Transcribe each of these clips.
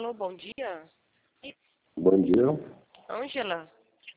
Alô, bom dia. Bom dia. Ângela?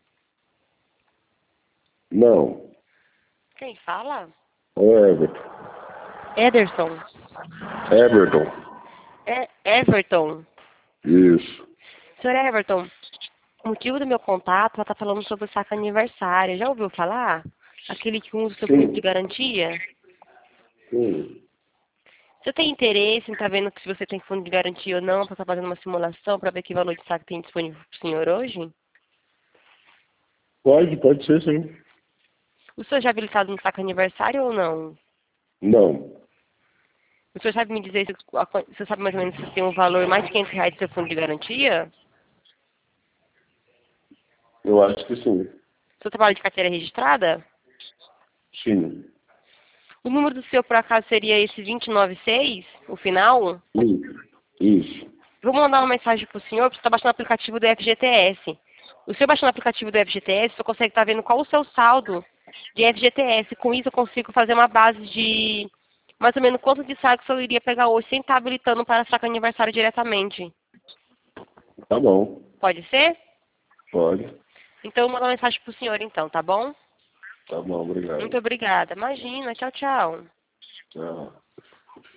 Não, Quem fala? é o Everton. Ederson. Everton. Everton. Isso. Senhor Everton, o motivo do meu contato, ela tá falando sobre o saque aniversário. Já ouviu falar? Aquele que usa o seu fundo de Sim. garantia? Sim. Você tem interesse em estar vendo se você tem fundo de garantia ou não, para estar fazendo uma simulação para ver que valor de saque tem disponível para o senhor hoje? Pode ser sim. O senhor já é habilitado no saque aniversário ou não? Não. O senhor sabe me dizer se você sabe mais ou menos se tem um valor mais de R$ 500 do seu fundo de garantia? Eu acho que sim. O senhor trabalha de carteira registrada? Sim. O número do seu, por acaso, seria esse 296, o final? Isso. Vou mandar uma mensagem para o senhor, porque você está baixando o aplicativo do FGTS. O senhor baixando o aplicativo do FGTS, você consegue estar vendo qual o seu saldo de FGTS. Com isso, eu consigo fazer uma base de mais ou menos quanto de saque o senhor iria pegar hoje, sem estar habilitando para saque aniversário diretamente. Tá bom. Pode ser? Pode. Então, eu vou mandar uma mensagem para o senhor, então, tá bom? Tá bom, obrigado. Muito obrigada. Imagina. Tchau, tchau. Tchau.